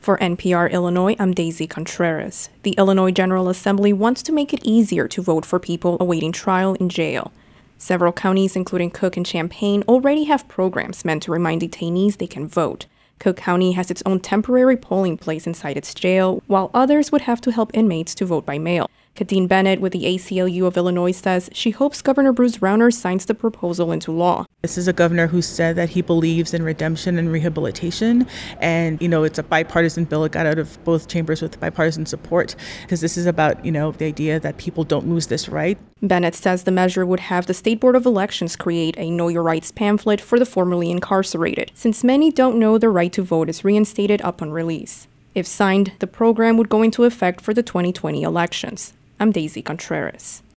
For NPR Illinois, I'm Daisy Contreras. The Illinois General Assembly wants to make it easier to vote for people awaiting trial in jail. Several counties, including Cook and Champaign, already have programs meant to remind detainees they can vote. Cook County has its own temporary polling place inside its jail, while others would have to help inmates to vote by mail. Kadeen Bennett with the ACLU of Illinois says she hopes Governor Bruce Rauner signs the proposal into law. This is a governor who said that he believes in redemption and rehabilitation. And, it's a bipartisan bill. It got out of both chambers with bipartisan support because this is about, the idea that people don't lose this right. Bennett says the measure would have the State Board of Elections create a Know Your Rights pamphlet for the formerly incarcerated, since many don't know the right to vote is reinstated upon release. If signed, the program would go into effect for the 2020 elections. I'm Daisy Contreras.